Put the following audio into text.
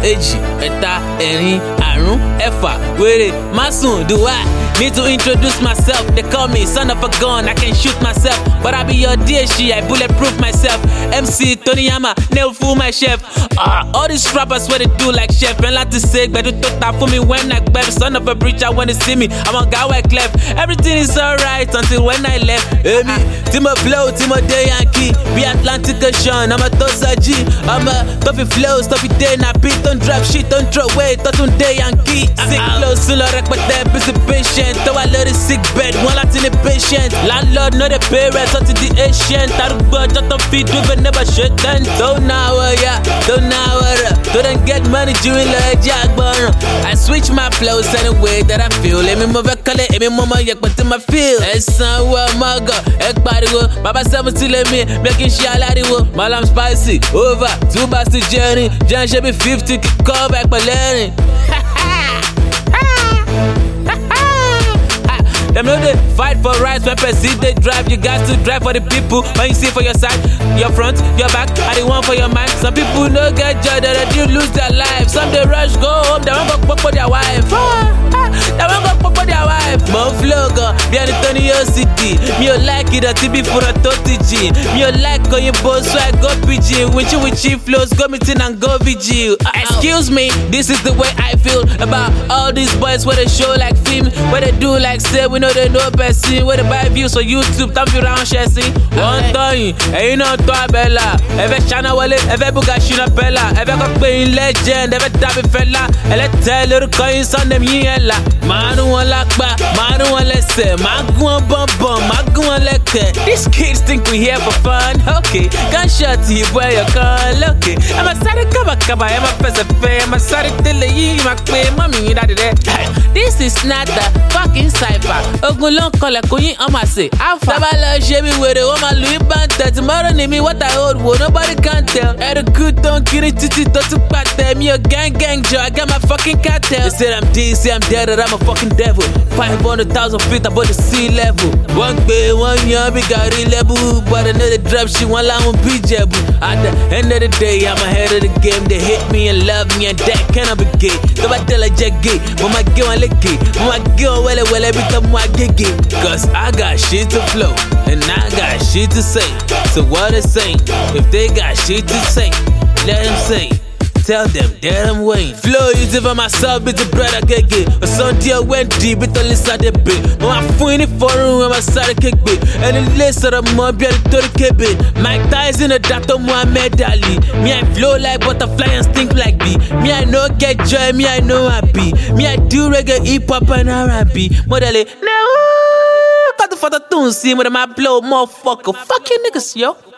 èjì, ẹ̀ta, ẹ̀rin, àrún, ẹ̀fà, wèrè, másùn, do I need to introduce myself? They call me son of a gun, I can shoot myself, but I be your DSG, I bulletproof myself. MC Tony Yama, nail fool my chef. All these rappers what they do like chef, and like to say, but do talk for me when I grab. Son of a preacher when they see me, I'm a guy like left. Everything is alright until when I left. Me, Timo Flow, Timo Day Yankee, be Atlantic Ocean, I'm a Tosa G, I'm a Toffee Flow, Toffee Day, na beat, don't drop shit, don't throw away, Totun Day Yankee. Sick flow, solo rec, but they're busy patient. Though I love the sick bed, one lot in the patient. Landlord, not the parents, until the ancient. Taruba, just a feed, we never shut down. Don't know, yeah, don't know, don't get money during the jackbar. I switch my flows anyway that I feel. Let me move a color, let me mama yak, but in my feel. It's somewhere, Maga, Ekbody, Baba 70, let me making shaladiwo. Malam spicy, over, 2 bars to journey. John should be 50, call back by learning. Them know they fight for rights when perceive they drive. You got to drive for the people. When you see for your side, your front, your back, I the one for your mind. Some people no get joy, that they lose their life. Some they rush, go home, they won't go fuck for their wife. They won't go fuck for their wife. Mon vlogger, bien the Tony OCD. Me you like it, a TB for a Toti G. Me you like going your boss, so I go PG. When you with cheap flows, go meeting and go VG. Excuse me, this is the way I feel about all these boys where they show like film, where they do like say we know they know person, where they buy views on YouTube, time you round chasing. One time, and you know to a bella. Ever China Wale, ever Bugashina Bella, ever got playing legend, ever Dabi Fella, and let's tell little coins on them yella. Manu one lakba, Manu one let's say, Maguan bum bum, Maguan leke. These kids think we here for fun, okay. Gunshot to you, boy, you call, okay. I'm a sorry kaba, I'm a person, I'm a sorry till you, my queen, mommy, that day. This is not the fucking cipher. Ogunlon call like Queen Amase. Alpha. Tabala Jimmy with it. My Louis Banta. Tomorrow name me what I hold. Nobody can tell. Had a good don't get it to pat them. Me a gang Joe. I got my fucking cartel. They said I'm DC, I'm dead, I'm a fucking devil. 500,000 feet above the sea level. One day, 1 year, we got a level. But another drop, she want line on PJabu. At the end of the day, I'm ahead of the game. They hate me and love me, and that cannot be gay. So I tell a jack gay. When my girl and lick it. When my girl, well, every time I get it. Cause I got shit to flow, and I got shit to say. So what they say? If they got shit to say, let them say. Tell them that I'm waiting. Flow is even myself, it's a brother get. But some deal went deep, it's only side the bit. No, I'm funny for room, I'm a side kick bit. And the list of the mob, you're the 30K bit. Mike Tyson, a Dr. Muhammad Ali. Me, I flow like butterfly and stink like bee. Me, I know get joy, me, I know happy. Me, I do reggae, hip hop, and R&B. Modele, no, got the photo tune, see, with my blow, motherfucker. Fuck you niggas, yo.